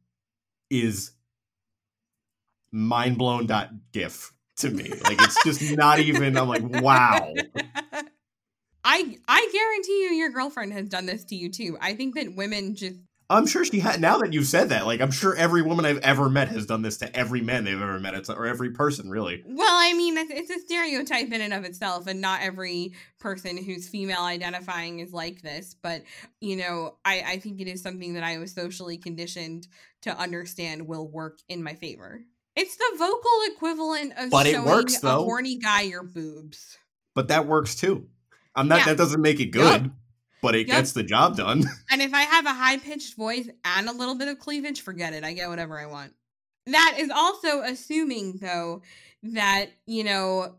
is mindblown.gif to me. Like, it's just not even, I'm like, wow. I guarantee you your girlfriend has done this to you too. I think that women just... I'm sure she had. Now that you've said that, like, I'm sure every woman I've ever met has done this to every man they've ever met, or every person, really. Well, I mean, it's a stereotype in and of itself, and not every person who's female identifying is like this. But, you know, I think it is something that I was socially conditioned to understand will work in my favor. It's the vocal equivalent of showing a horny guy your boobs. But that works too. That doesn't make it good. Yep. But it gets the job done. And if I have a high-pitched voice and a little bit of cleavage, forget it. I get whatever I want. That is also assuming, though, that, you know,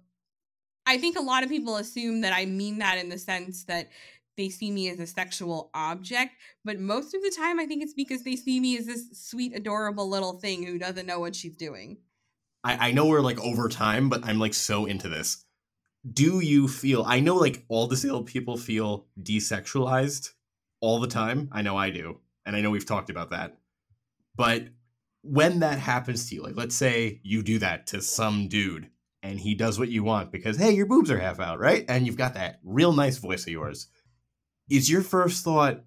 I think a lot of people assume that I mean that in the sense that they see me as a sexual object. But most of the time, I think it's because they see me as this sweet, adorable little thing who doesn't know what she's doing. I know we're, like, over time, but I'm, like, so into this. Do you feel, I know, like, all disabled people feel desexualized all the time. I know I do. And I know we've talked about that. But when that happens to you, like, let's say you do that to some dude and he does what you want because, hey, your boobs are half out, right? And you've got that real nice voice of yours. Is your first thought,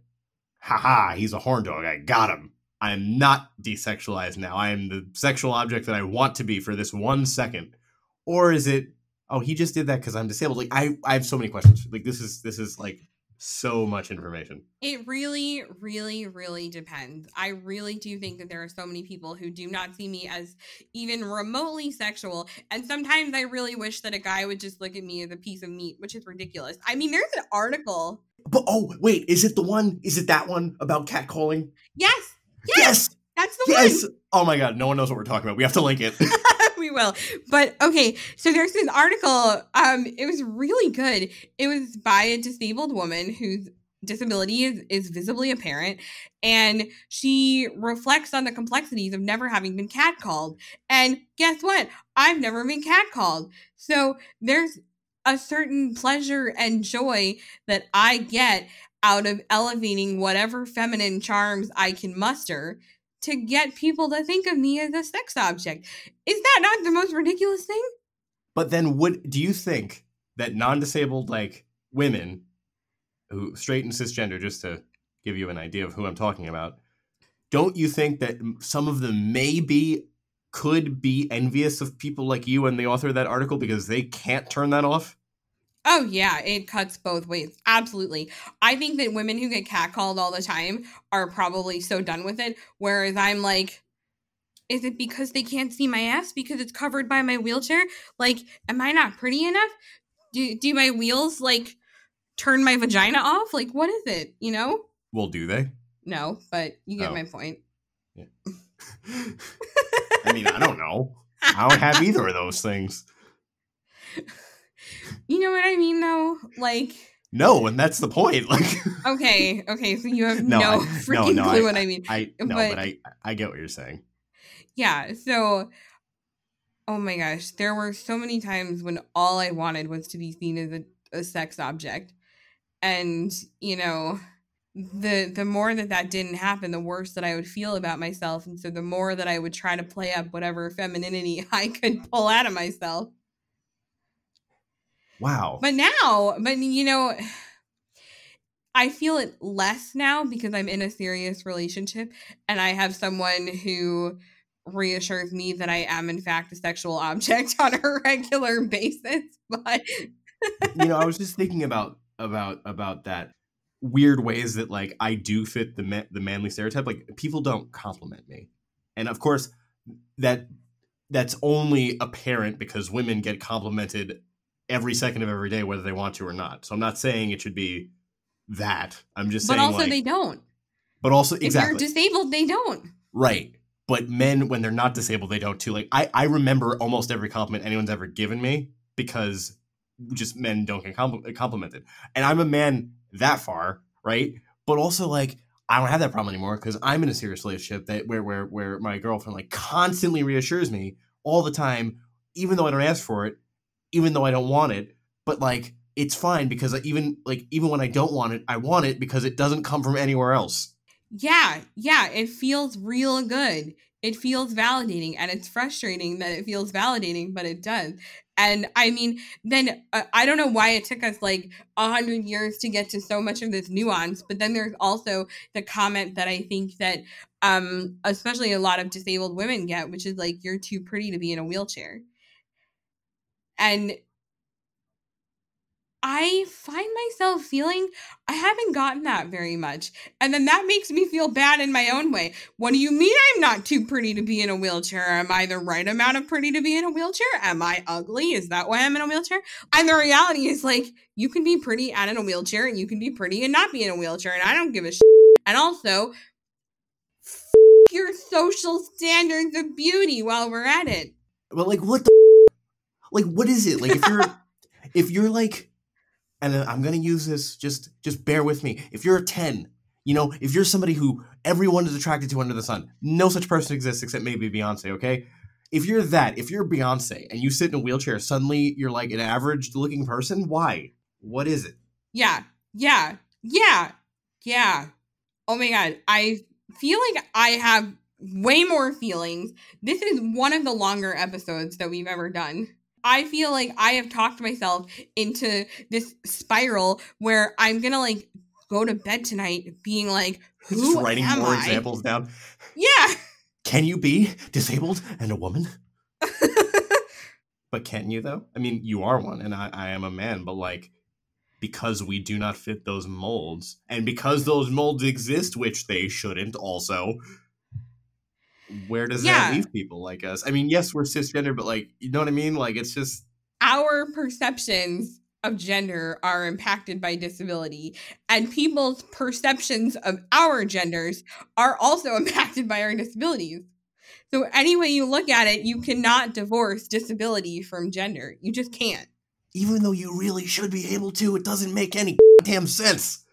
haha, he's a horn dog, I got him. I am not desexualized now. I am the sexual object that I want to be for this 1 second. Or is it, oh, he just did that because I'm disabled? Like, I have so many questions. Like, this is like so much information. It really, really, really depends. I really do think that there are so many people who do not see me as even remotely sexual. And sometimes I really wish that a guy would just look at me as a piece of meat, which is ridiculous. I mean, there's an article. But, oh, wait, is it that one about catcalling? Yes. That's the one. Oh my God, no one knows what we're talking about. We have to link it. We will. But okay, so there's this article. It was really good. It was by a disabled woman whose disability is visibly apparent, and she reflects on the complexities of never having been catcalled. And guess what? I've never been catcalled. So there's a certain pleasure and joy that I get out of elevating whatever feminine charms I can muster to get people to think of me as a sex object. Is that not the most ridiculous thing? But then do you think that non-disabled, like, women who straight and cisgender, just to give you an idea of who I'm talking about, don't you think that some of them may be could be envious of people like you and the author of that article because they can't turn that off? Oh, yeah, it cuts both ways. Absolutely. I think that women who get catcalled all the time are probably so done with it, whereas I'm like, is it because they can't see my ass because it's covered by my wheelchair? Like, am I not pretty enough? Do my wheels, like, turn my vagina off? Like, what is it, you know? Well, do they? No, but you get my point. Yeah. I mean, I don't know. I don't have either of those things. You know what I mean, though? Like... No, and that's the point. Like, okay, so you have no freaking clue what I mean. I get what you're saying. Yeah, so, oh my gosh, there were so many times when all I wanted was to be seen as a sex object. And, you know, the more that didn't happen, the worse that I would feel about myself. And so the more that I would try to play up whatever femininity I could pull out of myself. Wow. But you know, I feel it less now because I'm in a serious relationship and I have someone who reassures me that I am in fact a sexual object on a regular basis. But you know, I was just thinking about that weird ways that like I do fit the manly stereotype. Like people don't compliment me, and of course that's only apparent because women get complimented every second of every day, whether they want to or not. So I'm not saying it should be that. I'm just saying, but also like, they don't. But also, exactly. If you're disabled, they don't. Right. But men, when they're not disabled, they don't too. Like I remember almost every compliment anyone's ever given me because just men don't get complimented. And I'm a man that far, right? But also like I don't have that problem anymore because I'm in a serious relationship that where my girlfriend like constantly reassures me all the time, even though I don't ask for it, even though I don't want it. But like it's fine because even when I don't want it, I want it because it doesn't come from anywhere else. Yeah, it feels real good. It feels validating, and it's frustrating that it feels validating, but it does. And I mean, then I don't know why it took us like 100 years to get to so much of this nuance, but then there's also the comment that I think that especially a lot of disabled women get, which is like, you're too pretty to be in a wheelchair. And I find myself feeling I haven't gotten that very much. And then that makes me feel bad in my own way. What do you mean I'm not too pretty to be in a wheelchair? Am I the right amount of pretty to be in a wheelchair? Am I ugly? Is that why I'm in a wheelchair? And the reality is like, you can be pretty and in a wheelchair, and you can be pretty and not be in a wheelchair. And I don't give a shit. And also, your social standards of beauty while we're at it. Well, like what like what is it? Like if you're like, and I'm going to use this, just bear with me. If you're a 10, you know, if you're somebody who everyone is attracted to under the sun, no such person exists except maybe Beyonce, okay? If you're Beyonce and you sit in a wheelchair, suddenly you're like an average looking person? Why? What is it? Yeah. Oh my God. I feel like I have way more feelings. This is one of the longer episodes that we've ever done. I feel like I have talked myself into this spiral where I'm going to like go to bed tonight being like, who just writing am more I? Examples down. Yeah. Can you be disabled and a woman? But can you though? I mean, you are one and I am a man, but like, because we do not fit those molds and because those molds exist, which they shouldn't also, where does that leave people like us? I mean, yes, we're cisgender, but like, you know what I mean? Like, it's just our perceptions of gender are impacted by disability, and people's perceptions of our genders are also impacted by our disabilities. So any way you look at it, you cannot divorce disability from gender. You just can't. Even though you really should be able to, it doesn't make any damn sense.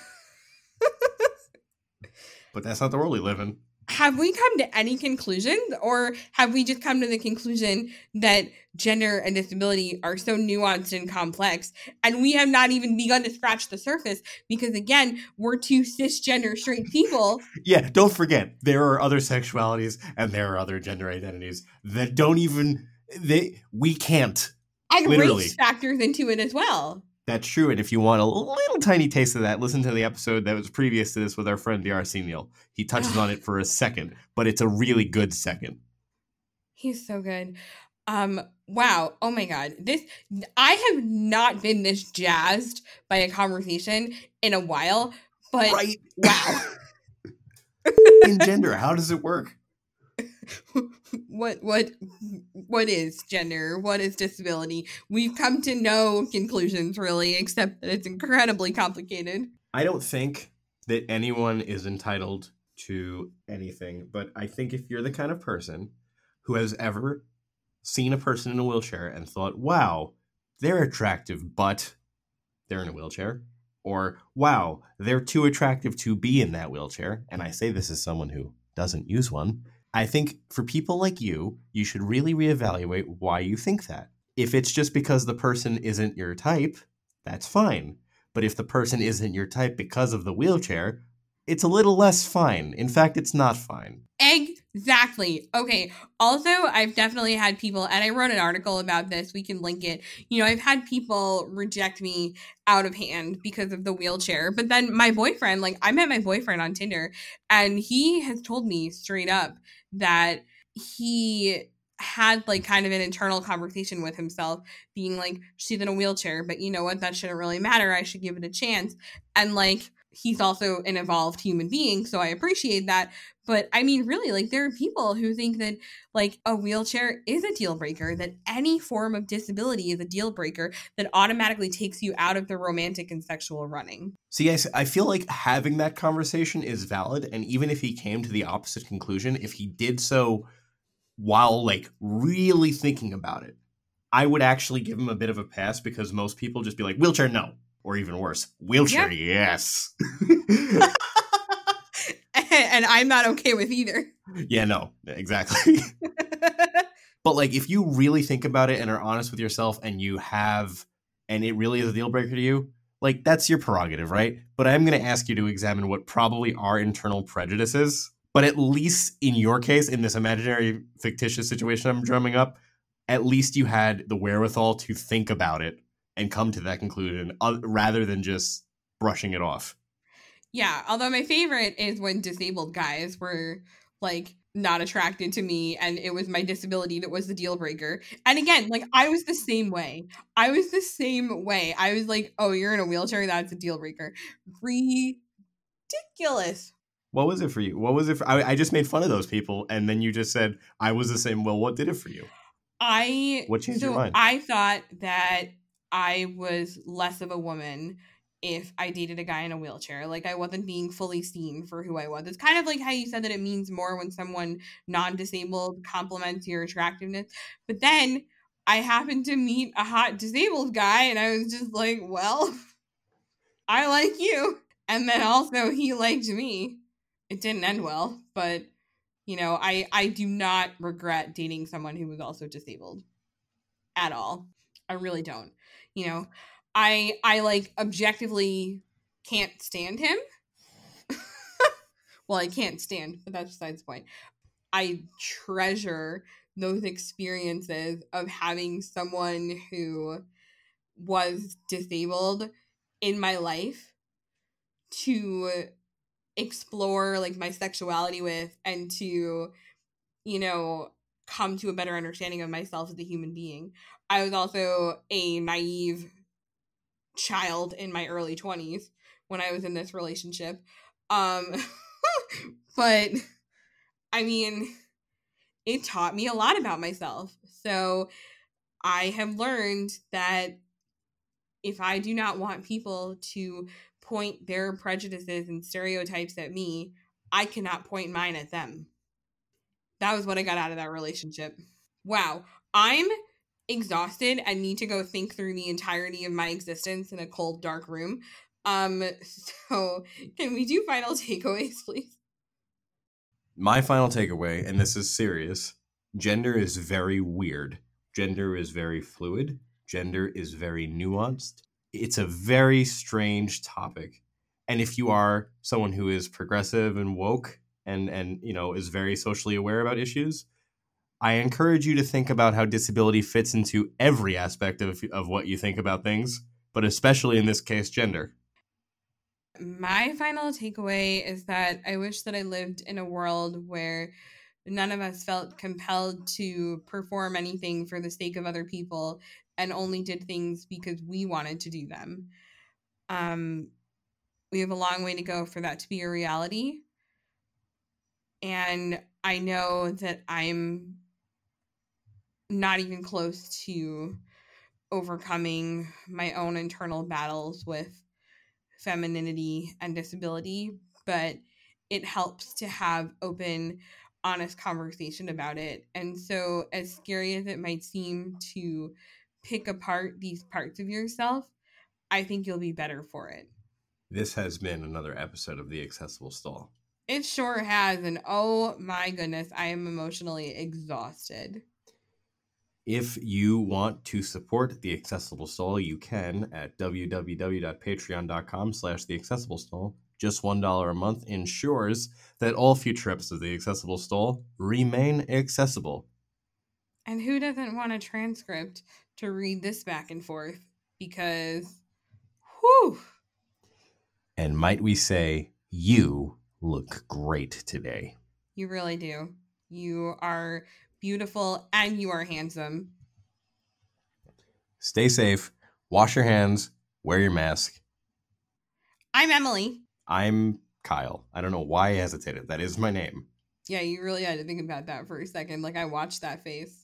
But that's not the world we live in. Have we come to any conclusions, or have we just come to the conclusion that gender and disability are so nuanced and complex, and we have not even begun to scratch the surface because, again, we're two cisgender straight people? Yeah, don't forget, there are other sexualities and there are other gender identities that we can't. And literally. Race factors into it as well. That's true, and if you want a little tiny taste of that, listen to the episode that was previous to this with our friend DRC Neal. He touches on it for a second, but it's a really good second. He's so good. Wow. Oh my god. I have not been this jazzed by a conversation in a while, but Right. wow. In gender, how does it work? What is gender? What is disability? We've come to no conclusions really, except that it's incredibly complicated. I don't think that anyone is entitled to anything, but I think if you're the kind of person who has ever seen a person in a wheelchair and thought, wow, they're attractive, but they're in a wheelchair, or wow, they're too attractive to be in that wheelchair, and I say this as someone who doesn't use one, I think for people like you should really reevaluate why you think that. If it's just because the person isn't your type, that's fine. But if the person isn't your type because of the wheelchair, it's a little less fine. In fact, it's not fine. Exactly. Okay. Also, I've definitely had people, and I wrote an article about this. We can link it. I've had people reject me out of hand because of the wheelchair. But then my boyfriend, I met my boyfriend on Tinder, and he has told me straight up that he had kind of an internal conversation with himself, being like, she's in a wheelchair, but you know what? That shouldn't really matter. I should give it a chance. And he's also an evolved human being, so I appreciate that. But I mean, really, there are people who think that a wheelchair is a deal breaker, that any form of disability is a deal breaker that automatically takes you out of the romantic and sexual running. See, I feel like having that conversation is valid. And even if he came to the opposite conclusion, if he did so while really thinking about it, I would actually give him a bit of a pass, because most people just be like, wheelchair, no. Or even worse, wheelchair, yes. And I'm not okay with either. Yeah, no, exactly. But if you really think about it and are honest with yourself, and it really is a deal breaker to you, that's your prerogative, right? But I'm going to ask you to examine what probably are internal prejudices. But at least in your case, in this imaginary fictitious situation I'm drumming up, at least you had the wherewithal to think about it and come to that conclusion rather than just brushing it off. Yeah, although my favorite is when disabled guys were not attracted to me, and it was my disability that was the deal breaker. And again, I was the same way. I was like, oh, you're in a wheelchair, that's a deal breaker. Ridiculous. What was it for you? What was it for? I just made fun of those people, and then you just said I was the same. Well, what did it for you? What changed your mind? I thought that I was less of a woman if I dated a guy in a wheelchair. I wasn't being fully seen for who I was. It's kind of like how you said that it means more when someone non-disabled compliments your attractiveness. But then I happened to meet a hot disabled guy, and I was just like, well, I like you. And then also he liked me. It didn't end well, but I do not regret dating someone who was also disabled at all. I really don't. I objectively can't stand him. Well, I can't stand, but that's besides the point. I treasure those experiences of having someone who was disabled in my life to explore my sexuality with, and to come to a better understanding of myself as a human being. I was also a naive child in my early 20s when I was in this relationship. But I mean, it taught me a lot about myself. So I have learned that if I do not want people to point their prejudices and stereotypes at me, I cannot point mine at them. That was what I got out of that relationship. Wow. I'm exhausted and need to go think through the entirety of my existence in a cold, dark room. So can we do final takeaways, please? My final takeaway, and this is serious, gender is very weird. Gender is very fluid. Gender is very nuanced. It's a very strange topic. And if you are someone who is progressive and woke and is very socially aware about issues, I encourage you to think about how disability fits into every aspect of what you think about things, but especially in this case, gender. My final takeaway is that I wish that I lived in a world where None of us felt compelled to perform anything for the sake of other people and only did things because we wanted to do them. We have a long way to go for that to be a reality. And I know that I'm not even close to overcoming my own internal battles with femininity and disability, but it helps to have open, honest conversation about it. And so, as scary as it might seem to pick apart these parts of yourself, I think you'll be better for it. This has been another episode of The Accessible Stall. It sure has. And oh my goodness, I am emotionally exhausted. If you want to support The Accessible Stall, you can at www.patreon.com/theaccessiblestall. Just $1 a month ensures that all future episodes of The Accessible Stall remain accessible. And who doesn't want a transcript to read this back and forth? Because, whew. And might we say, you look great today. You really do. You are beautiful and you are handsome. Stay safe, wash your hands, wear your mask. I'm Emily. I'm Kyle. I don't know why I hesitated. That is my name. Yeah, you really had to think about that for a second. Like, I watched that face.